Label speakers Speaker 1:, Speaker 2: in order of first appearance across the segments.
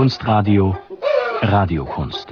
Speaker 1: Kunstradio Radiokunst.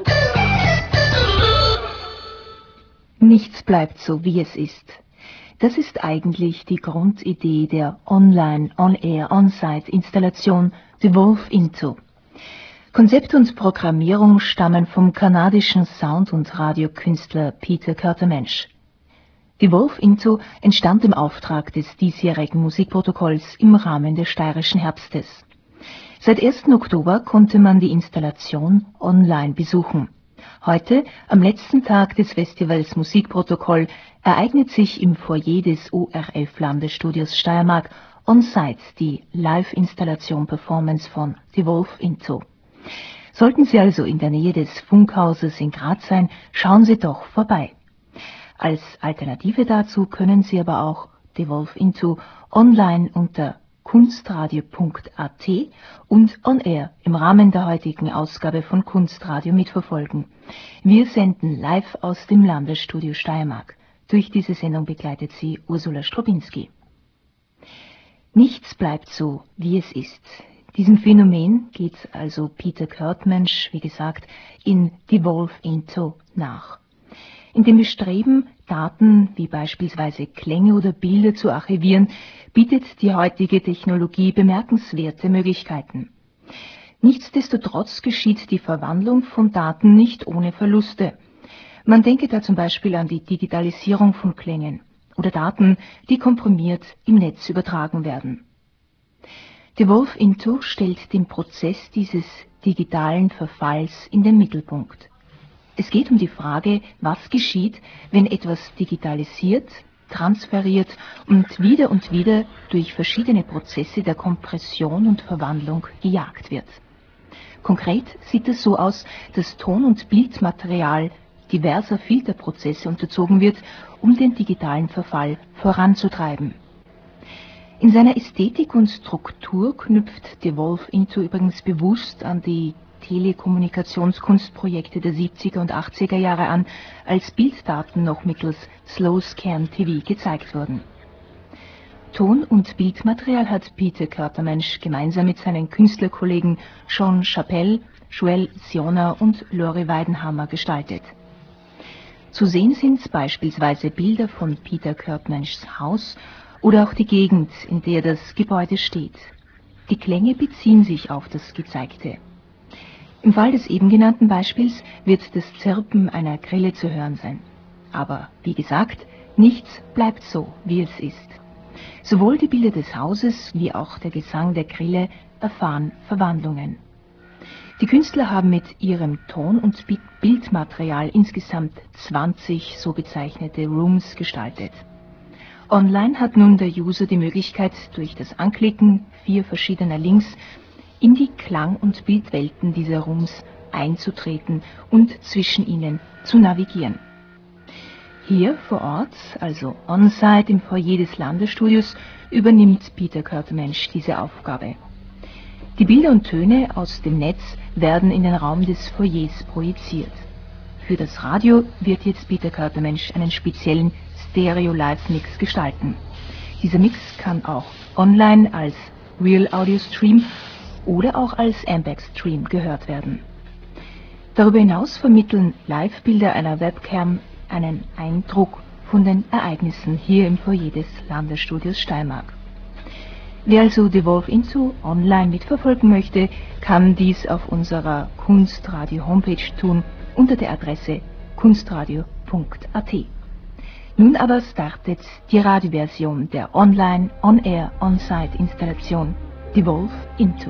Speaker 2: Nichts bleibt so, wie es ist. Das ist eigentlich die Grundidee der Online, On-Air, On-Site-Installation Devolve Into. Konzept und Programmierung stammen vom kanadischen Sound- und Radiokünstler Peter Kurtemensch. Devolve Into entstand im Auftrag des diesjährigen Musikprotokolls im Rahmen des Steirischen Herbstes. Seit 1. Oktober konnte man die Installation online besuchen. Heute, am letzten Tag des Festivals Musikprotokoll, ereignet sich im Foyer des ORF-Landesstudios Steiermark on-site die Live-Installation-Performance von Devolve Into. Sollten Sie also in der Nähe des Funkhauses in Graz sein, schauen Sie doch vorbei. Als Alternative dazu können Sie aber auch Devolve Into online unter kunstradio.at und on air im Rahmen der heutigen Ausgabe von Kunstradio mitverfolgen. Wir senden live aus dem Landesstudio Steiermark. Durch diese Sendung begleitet Sie Ursula Strobinski. Nichts bleibt so, wie es ist. Diesem Phänomen geht also Peter Kurtemensch, wie gesagt, in Devolve Into nach. In dem Bestreben, Daten wie beispielsweise Klänge oder Bilder zu archivieren, bietet die heutige Technologie bemerkenswerte Möglichkeiten. Nichtsdestotrotz geschieht die Verwandlung von Daten nicht ohne Verluste. Man denke da zum Beispiel an die Digitalisierung von Klängen oder Daten, die komprimiert im Netz übertragen werden. Devolve Into stellt den Prozess dieses digitalen Verfalls in den Mittelpunkt. Es geht um die Frage, was geschieht, wenn etwas digitalisiert, transferiert und wieder durch verschiedene Prozesse der Kompression und Verwandlung gejagt wird. Konkret sieht es so aus, dass Ton- und Bildmaterial diverser Filterprozesse unterzogen wird, um den digitalen Verfall voranzutreiben. In seiner Ästhetik und Struktur knüpft Devolve Into übrigens bewusst an die Telekommunikationskunstprojekte der 70er und 80er Jahre an, als Bilddaten noch mittels Slow Scan TV gezeigt wurden. Ton- und Bildmaterial hat Peter Kurtemensch gemeinsam mit seinen Künstlerkollegen Sean Chappell, Joel Siona und Lori Weidenhammer gestaltet. Zu sehen sind beispielsweise Bilder von Peter Kurtemenschs Haus oder auch die Gegend, in der das Gebäude steht. Die Klänge beziehen sich auf das Gezeigte. Im Fall des eben genannten Beispiels wird das Zirpen einer Grille zu hören sein. Aber wie gesagt, nichts bleibt so, wie es ist. Sowohl die Bilder des Hauses wie auch der Gesang der Grille erfahren Verwandlungen. Die Künstler haben mit ihrem Ton- und Bildmaterial insgesamt 20 so bezeichnete Rooms gestaltet. Online hat nun der User die Möglichkeit, durch das Anklicken 4 verschiedener Links in die Klang- und Bildwelten dieser Rooms einzutreten und zwischen ihnen zu navigieren. Hier vor Ort, also on-site im Foyer des Landesstudios, übernimmt Peter Kurtemensch diese Aufgabe. Die Bilder und Töne aus dem Netz werden in den Raum des Foyers projiziert. Für das Radio wird jetzt Peter Kurtemensch einen speziellen Stereo-Live-Mix gestalten. Dieser Mix kann auch online als Real Audio Stream oder auch als Ambac-Stream gehört werden. Darüber hinaus vermitteln Live-Bilder einer Webcam einen Eindruck von den Ereignissen hier im Foyer des Landesstudios Steiermark. Wer also Devolve Into online mitverfolgen möchte, kann dies auf unserer Kunstradio-Homepage tun unter der Adresse kunstradio.at. Nun aber startet die Radioversion der Online, On-Air, On-Site-Installation Devolve Into.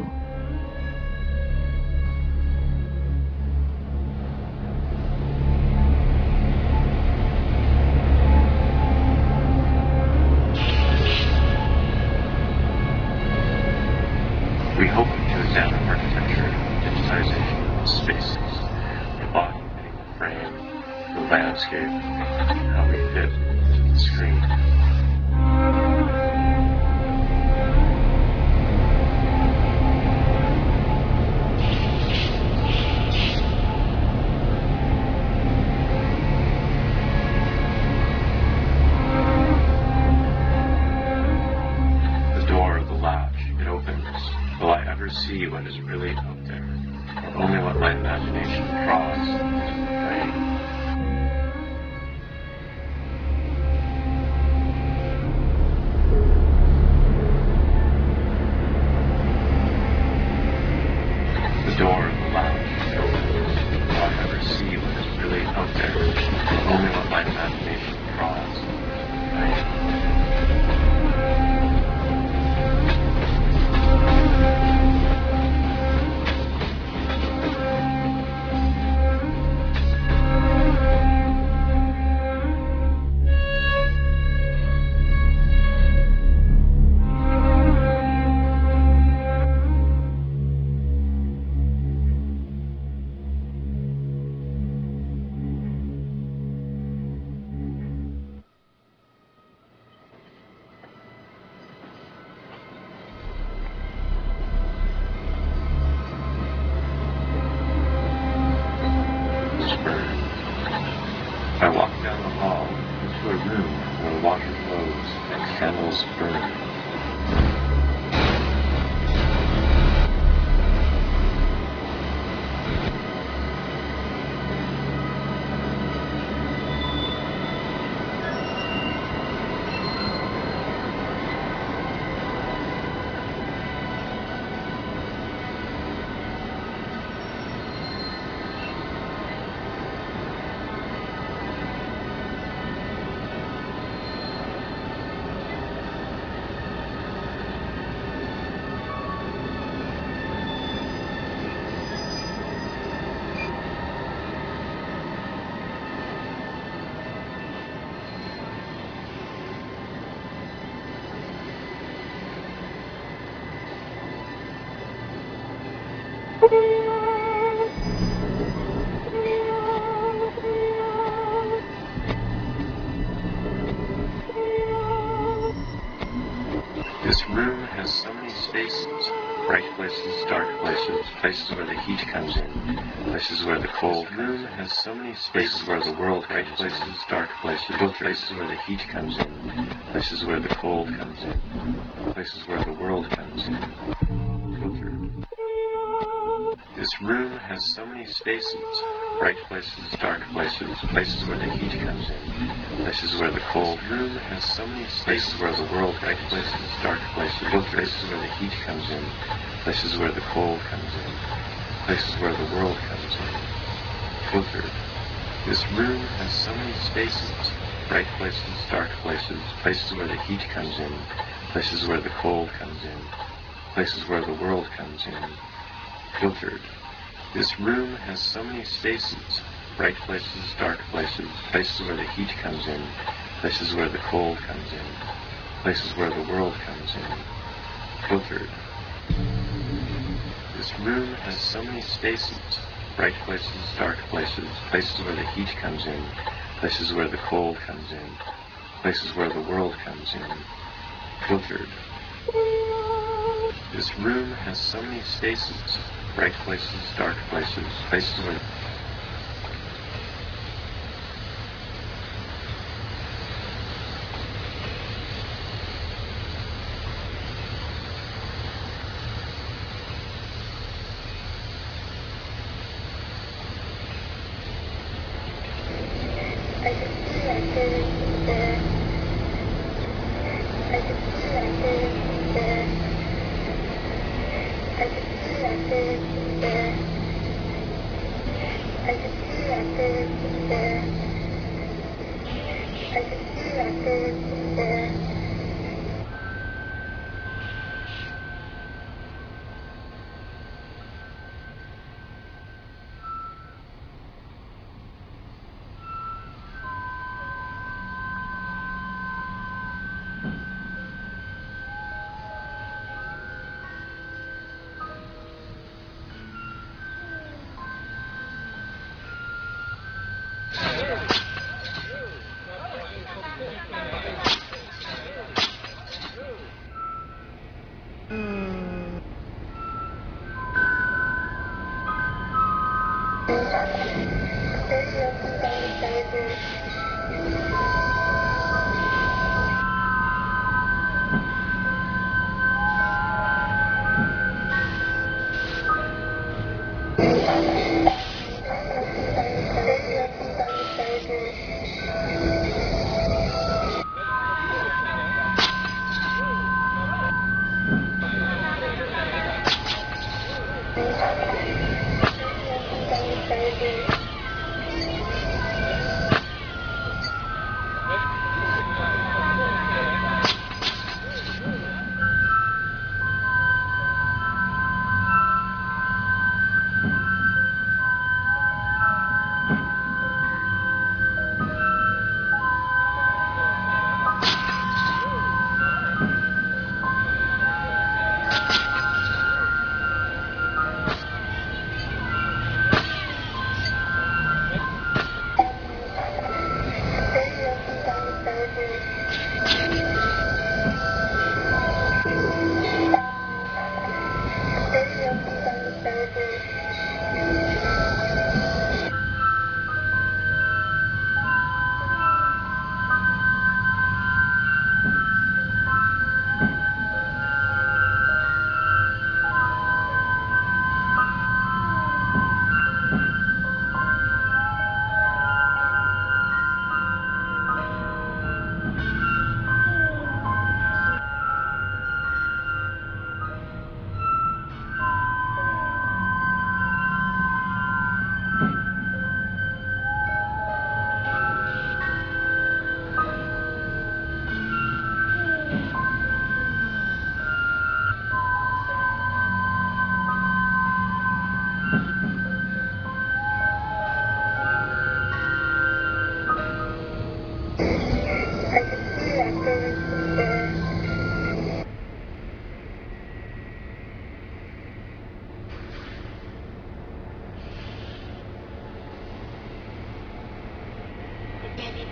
Speaker 3: We hope to examine architecture, digitization of spaces, the body, the frame, the landscape, how we fit into the screen. The door of the latch, it opens. Will I ever see what is really out there? only what my imagination draws. Right? The door of the lounge is open. Will I ever see what is really out there? Only what my imagination draws. Right? I walk down the hall into a room where water flows and candles burn. This room has so many spaces, bright places, dark places, places where the heat comes in, places where the cold room has so many spaces where the world bright places, dark places, places where the heat comes in, places where the cold comes in, places where the world comes in. Filtered. This room has so many spaces, bright places, dark places, places where the heat comes in, places where the cold room has so many spaces where the world, bright places, dark places, places where the heat comes in, places where the cold comes in, places where the world comes in. Filtered. This room has so many spaces, bright places, dark places, places where the heat comes in, places where the cold comes in, places where the world comes in. Filtered. This room has so many spaces, bright places, dark places, places where the heat comes in, places where the cold comes in, places where the world comes in. Filtered. This room has so many spaces, bright places, dark places, places where the heat comes in, places where the cold comes in, places where the world comes in. Filtered. This room has so many spaces, bright places, dark places, places where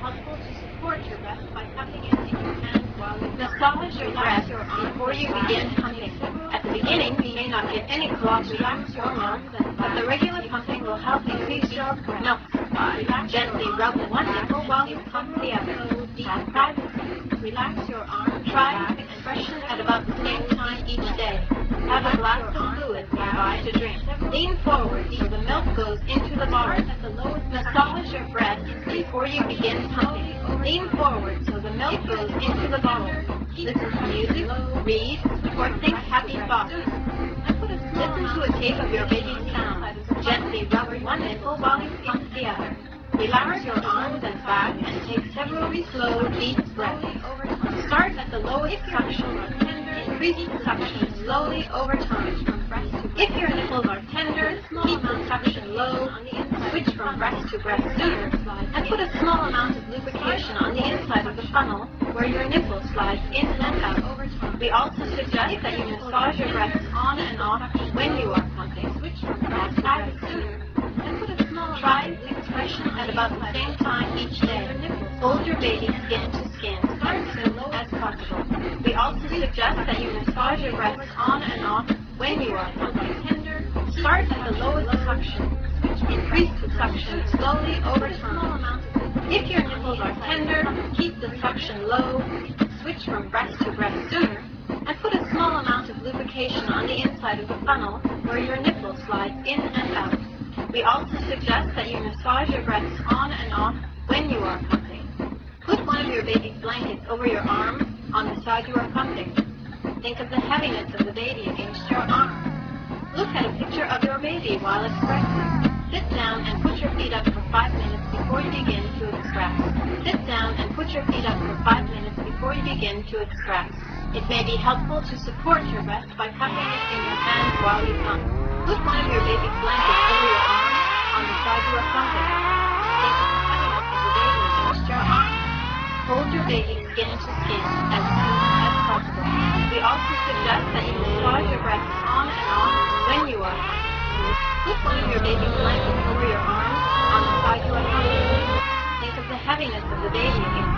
Speaker 4: helpful to support your breast by cupping it in your hand while you massage your breast before you begin pumping. At the beginning, you may not get any colostrum or milk, but the regular pumping will help increase your milk supply. Gently rub one nipple while you pump the other. Have privacy. Relax your arm. Try expression at about the same time each day. Have a glass of fluid nearby to drink. Lean forward so the milk goes into the bottle. Massage your breast before you begin pumping. Lean forward so the milk goes into the bottle. Listen to music, read, or think happy thoughts. Listen to a tape of your baby's sounds. Gently rub one nipple while you pump the other. Relax your arms and back and take several slow, deep breaths. Start at the lowest suction. Increase the suction slowly over time. If your nipples are tender, keep the suction low. Switch from breast to breast sooner, and put a small amount of lubrication on the inside of the funnel where your nipple slides in and out. We also suggest that you massage your breasts on and off when you are pumping. Have privacy sooner. Try expression at about the same time each day. Hold your baby skin to skin as soon as possible. We also suggest that you massage your breasts on and off when you are pumping. Start at the lowest suction. Increase the suction slowly over time. If your nipples are tender, keep the suction low. Switch from breast to breast sooner, and put a small amount of lubrication on the inside of the funnel where your nipple slides in and out. We also suggest that you massage your breasts on and off when you are pumping. Put one of your baby's blankets over your arm on the side you are pumping. Think of the heaviness of the baby against your arm. Look at a picture of your baby while expressing. Sit down and put your feet up for 5 minutes before you begin to express. Sit down and put your feet up for 5 minutes before you begin to express. It may be helpful to support your breast by cupping it in your hand while you pump. Put one of your baby's blankets over your arm on the side you are pumping. Think of the heaviness of the baby against your arm. Hold your baby skin to skin as soon as possible. We also suggest that you massage your breasts on and off when you are pumping. Put one of your baby's blankets over your arm on the side you are pumping. Think of the heaviness of the baby against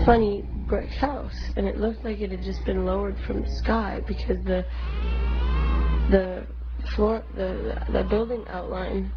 Speaker 5: funny brick house, and it looked like it had just been lowered from the sky because the floor, the building outline.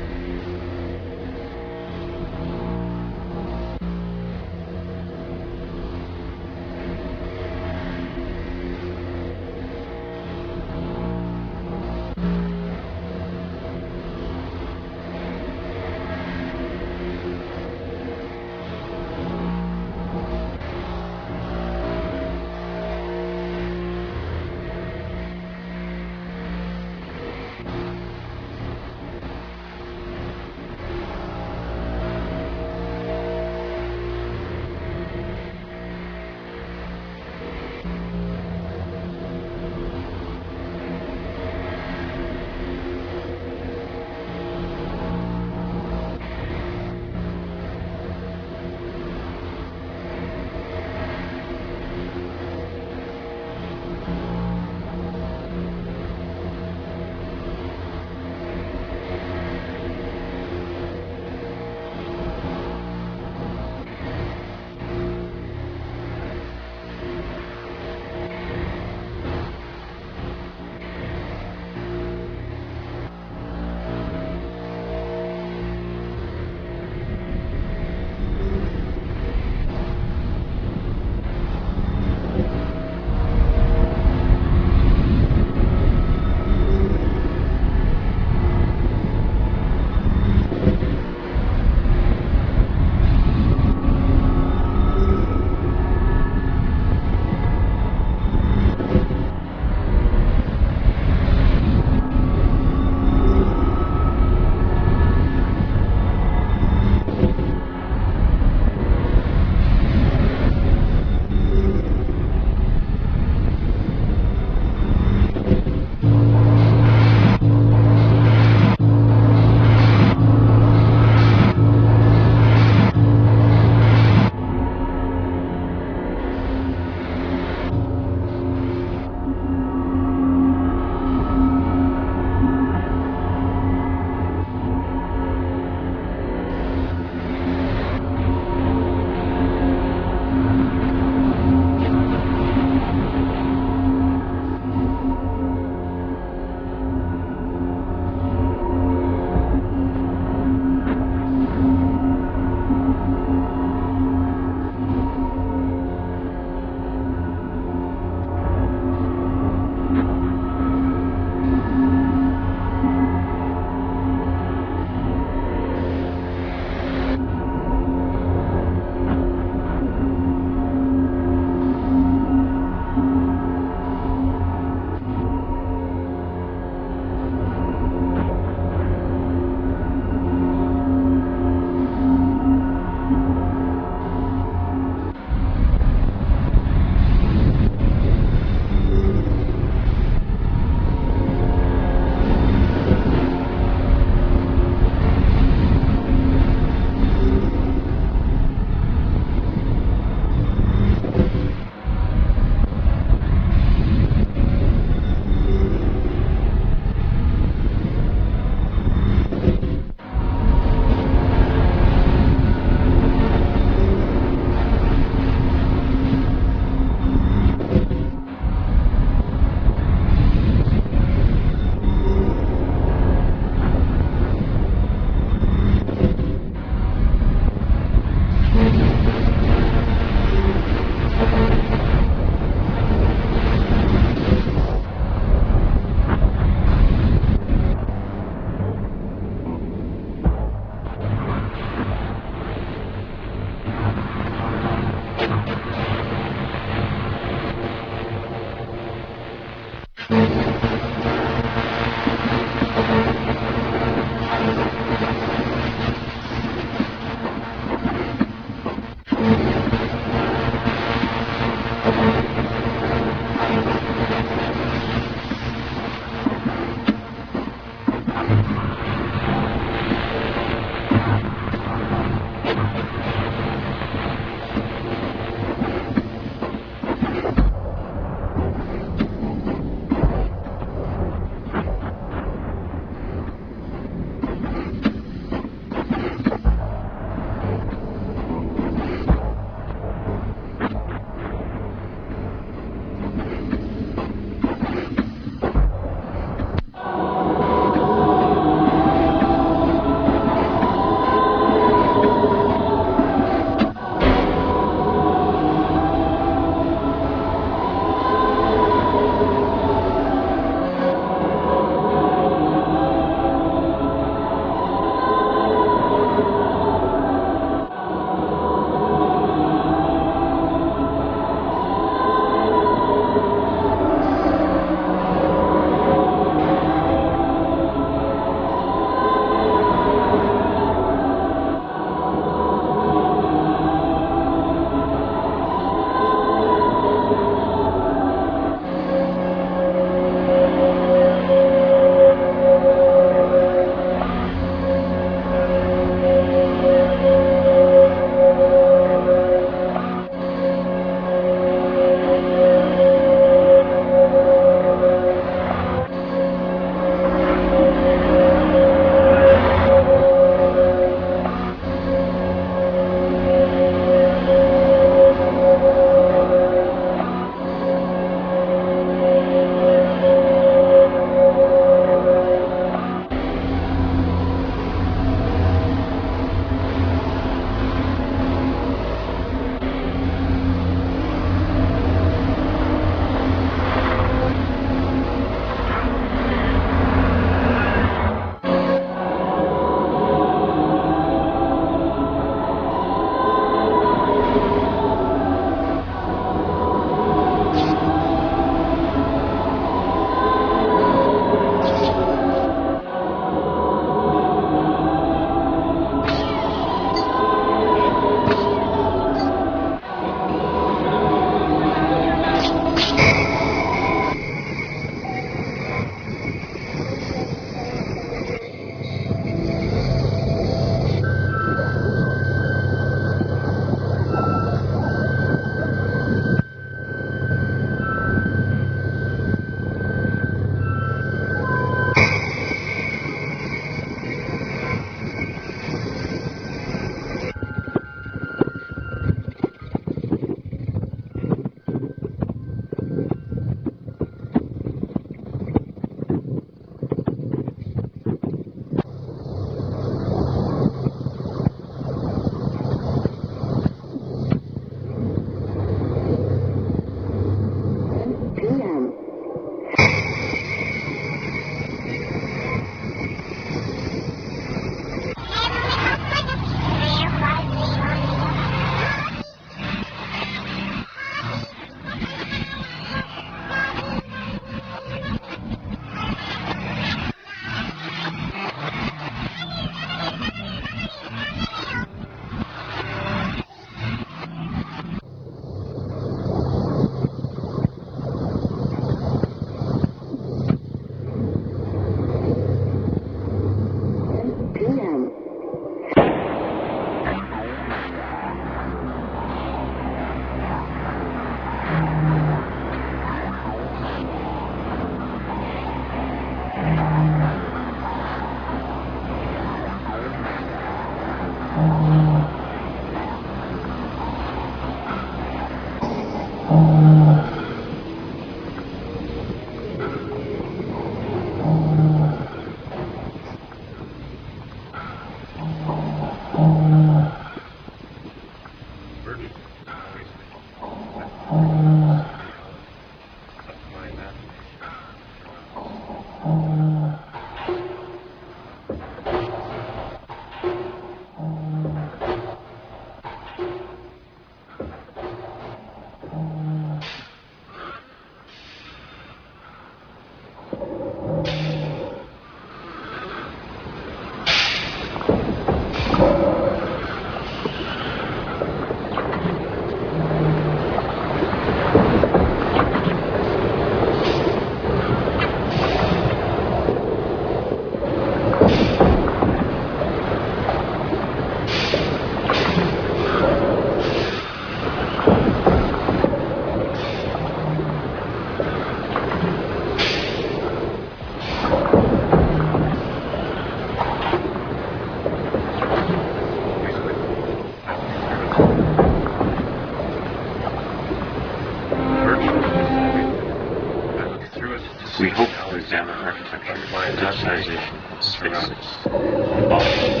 Speaker 3: We hope to examine architecture, digitization of spaces, and bodies.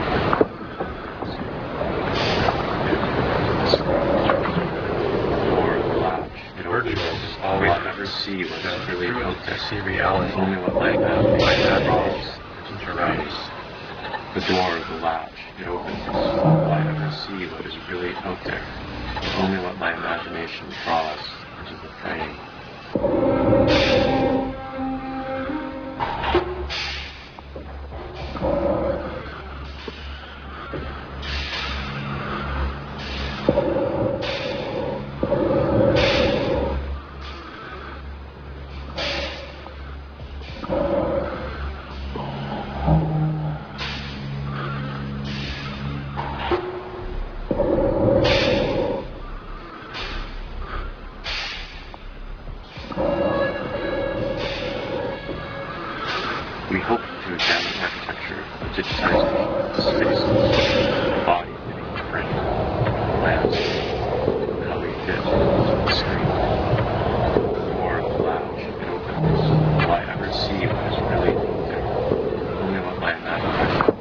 Speaker 3: Or the lounge. It opens always never see what is really out there. See reality. Only what my imagination interrupts. The door of the lounge. It opens. Will I ever see what is really out there? Only what my imagination draws into the frame. We hope to examine architecture, digitization, spaces, body fitting the frame, landscape, how we fit into the screen. The door of the lounge, it opens. Will I ever see what is really out there? Only what my imagination.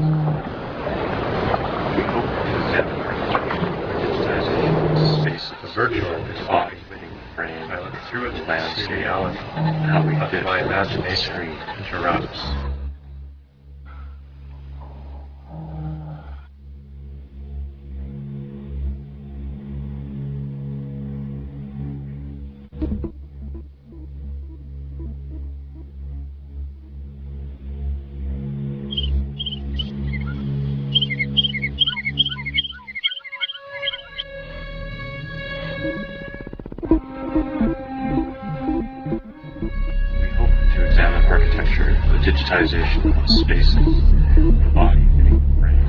Speaker 3: We hope to examine architecture, digitization, spaces, the virtual body fitting the frame, I look through it, landscape, reality, how we fit my imagination interrupts. Architecture, the digitization of spaces, the body fitting the frame.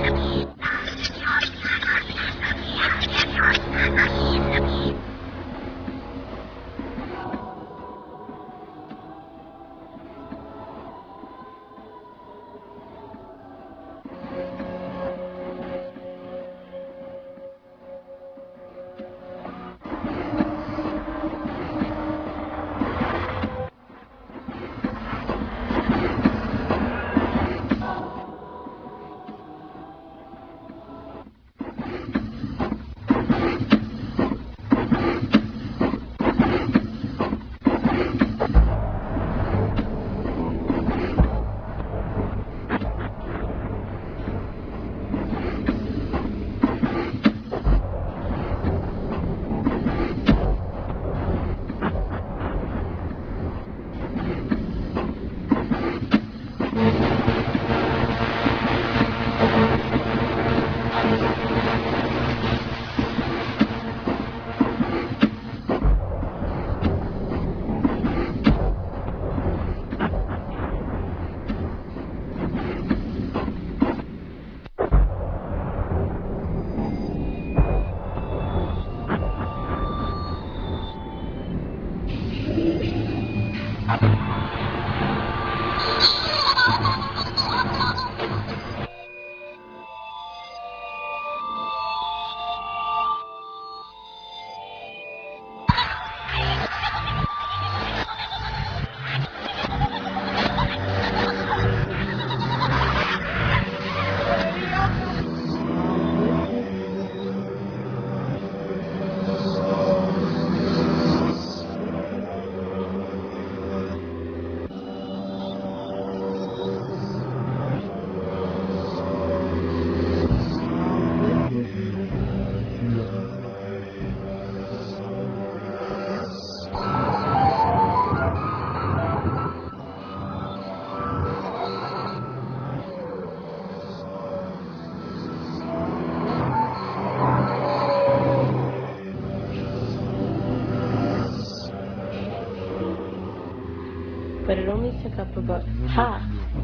Speaker 5: but it only took up about half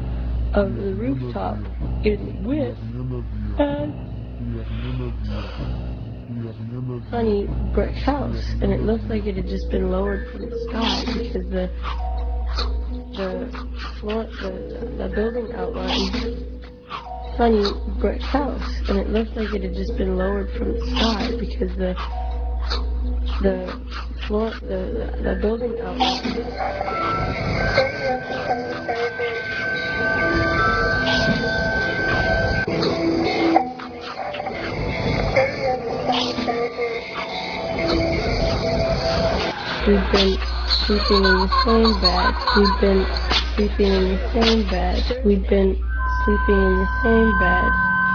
Speaker 5: of the rooftop in width and funny brick house, and it looked like it had just been lowered from the sky because the floor, the building outline, funny brick house, and it looked like it had just been lowered from the sky because the floor, the building outline. We've been sleeping in the same bed. We've been sleeping in the same bed. We've been sleeping in the same bed.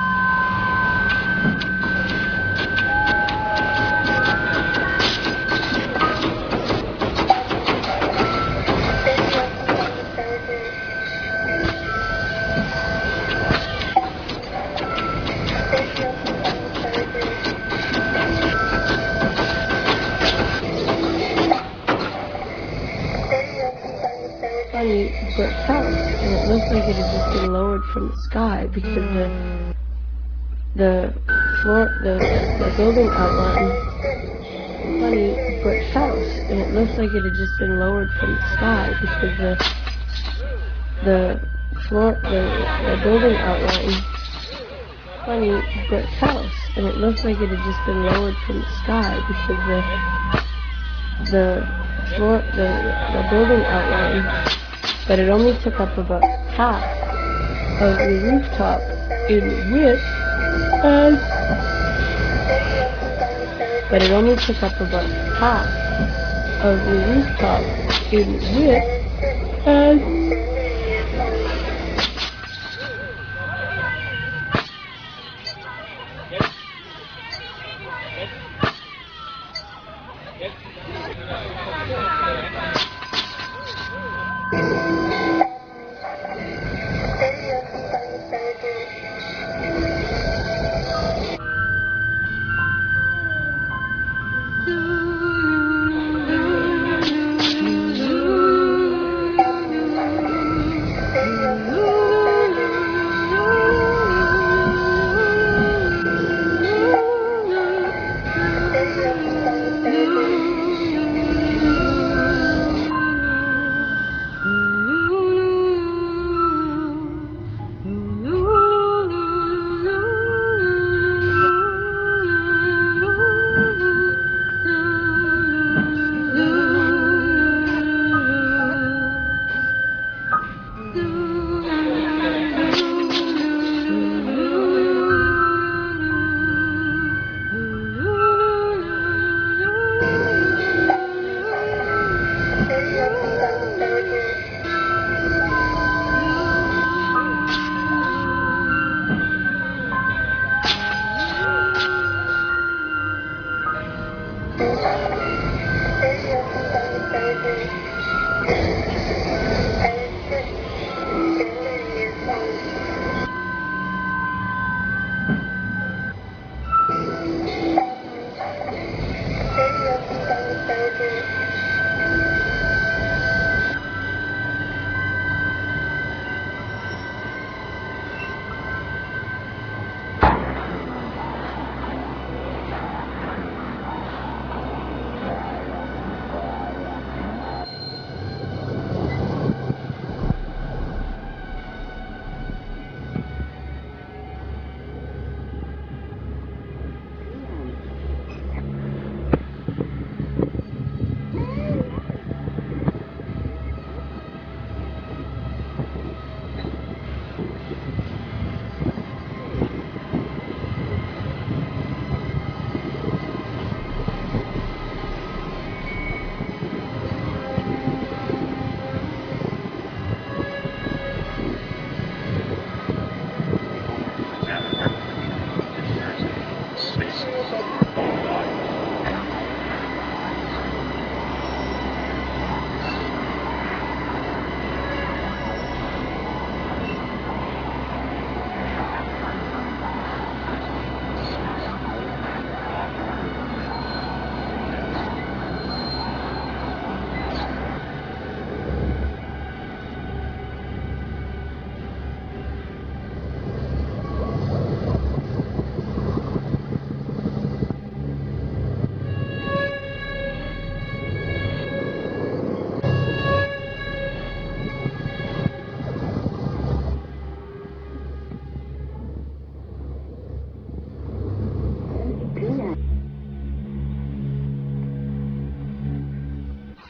Speaker 5: Funny brick house, and it looked like it had just been lowered from the sky because the floor, the building outline. Funny brick house, and it looked like it had just been lowered from the sky because the floor, the building outline. Funny brick house, and it looked like it had just been lowered from the sky because the floor, the building outline. But it only took up about half of the rooftop in width, and but it only took up about half of the rooftop in width, and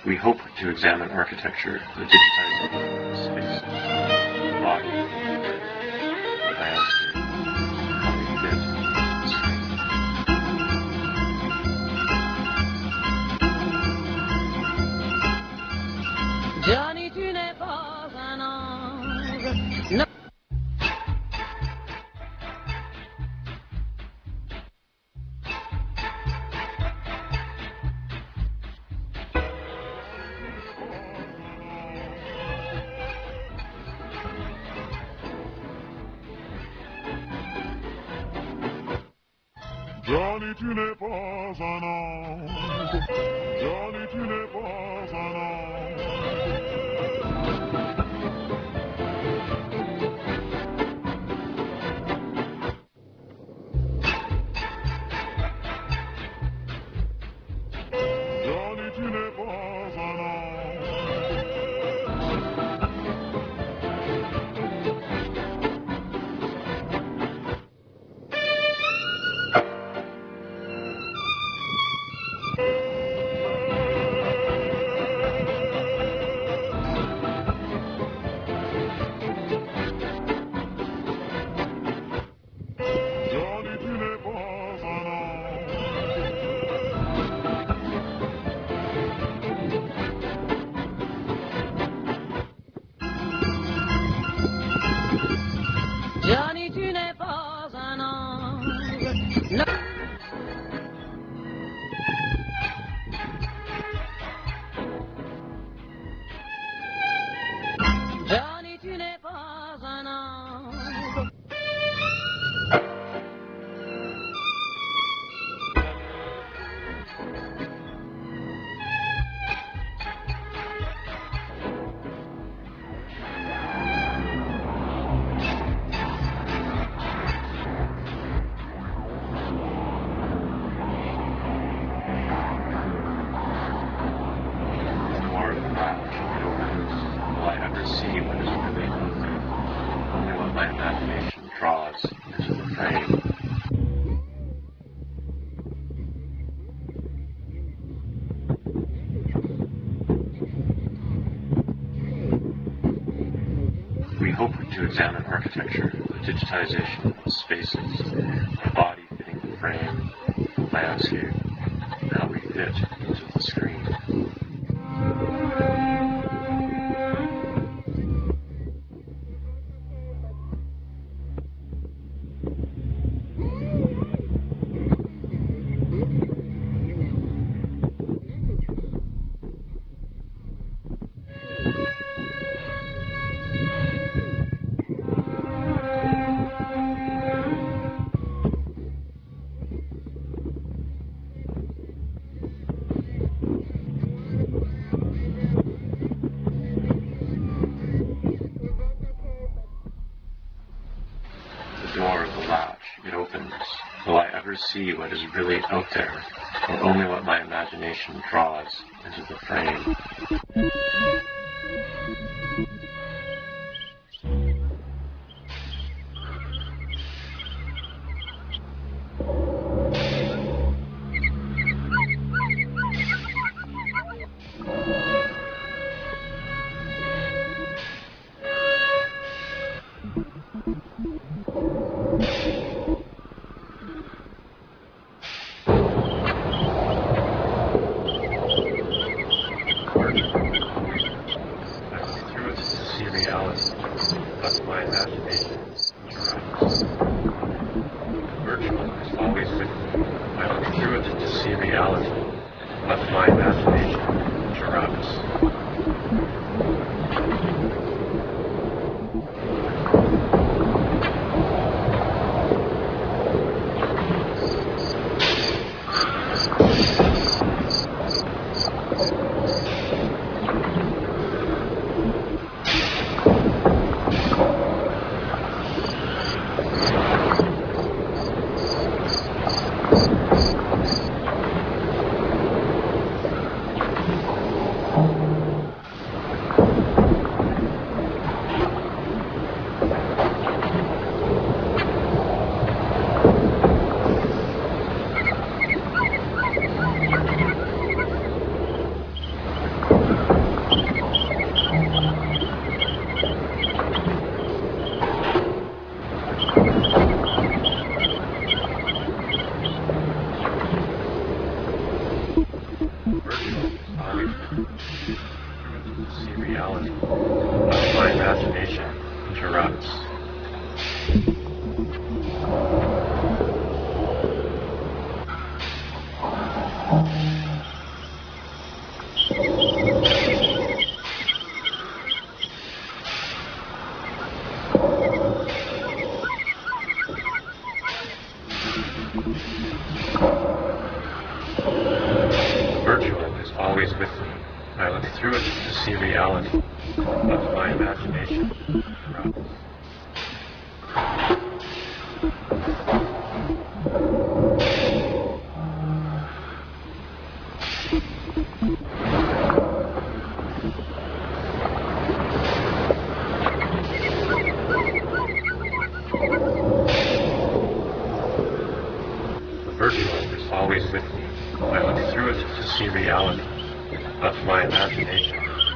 Speaker 3: We hope to examine architecture, the digitization of space, body, landscape, how we fit,
Speaker 6: Johnny, tu n'es pas un ange. Non.
Speaker 7: Johnny, tu n'es pas un ange. Johnny, tu n'es pas un ange. Johnny, tu n'es pas un ange. Johnny, tu n'es pas un ange.
Speaker 6: Johnny, tu n'es pas un ange. Non. Johnny, tu n'es pas un ange.
Speaker 3: More of the latch, it opens. Will I ever see what is really out there? Only what my imagination draws into the frame. We hope to examine architecture, the digitization of spaces, the body fitting the frame, the landscape, and how we fit into the screen. The door of the latch, it opens. Will I ever see what is really out there, or only what my imagination draws into the frame? Reality, but my imagination interrupts. Virtual is always with me. I look through it to see reality, but my imagination interrupts. The virtual is always with me. I look through it to see reality of my imagination. The virtual is always with me. I look through it to see reality of my imagination.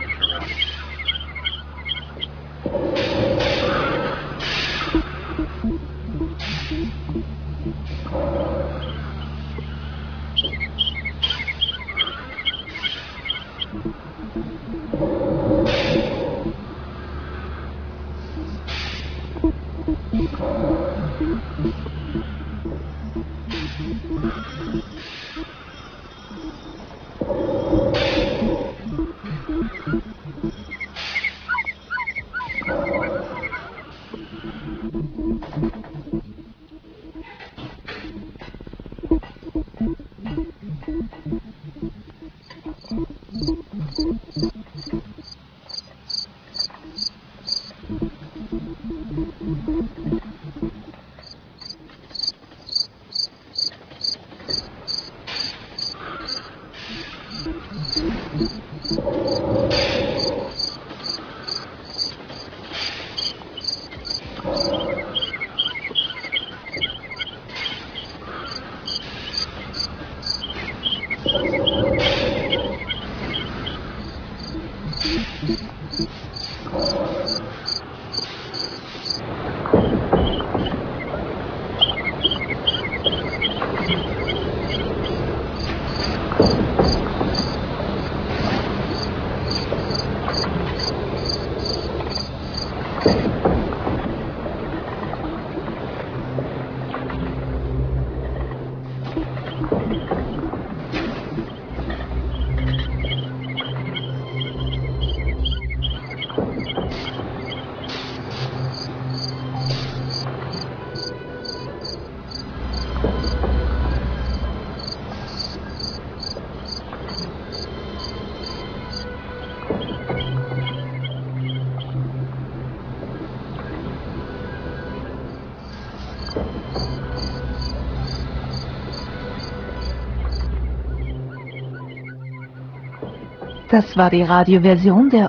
Speaker 2: Das war die Radioversion der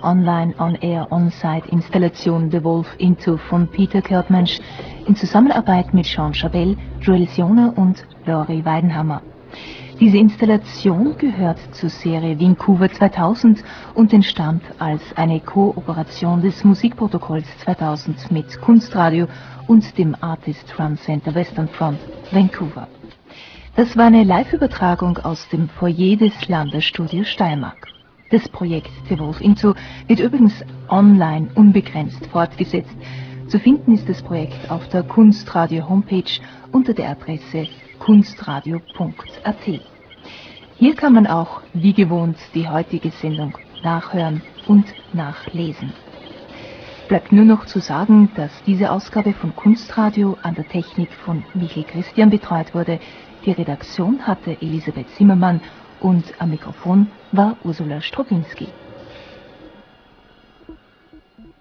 Speaker 2: Online-On-Air-On-Site-Installation The Wolf Into von Peter Kurtmensch in Zusammenarbeit mit Jean Chabel, Joel Sioner und Lori Weidenhammer. Diese Installation gehört zur Serie Vancouver 2000 und entstand als eine Kooperation des Musikprotokolls 2000 mit Kunstradio und dem Artist Run Center Western Front, Vancouver. Das war eine Live-Übertragung aus dem Foyer des Landesstudios Steiermark. Das Projekt The Wolf Into wird übrigens online unbegrenzt fortgesetzt. Zu finden ist das Projekt auf der Kunstradio Homepage unter der Adresse kunstradio.at. Hier kann man auch, wie gewohnt, die heutige Sendung nachhören und nachlesen. Bleibt nur noch zu sagen, dass diese Ausgabe von Kunstradio an der Technik von Michael Christian betreut wurde. Die Redaktion hatte Elisabeth Zimmermann und am Mikrofon war Ursula Strobinski.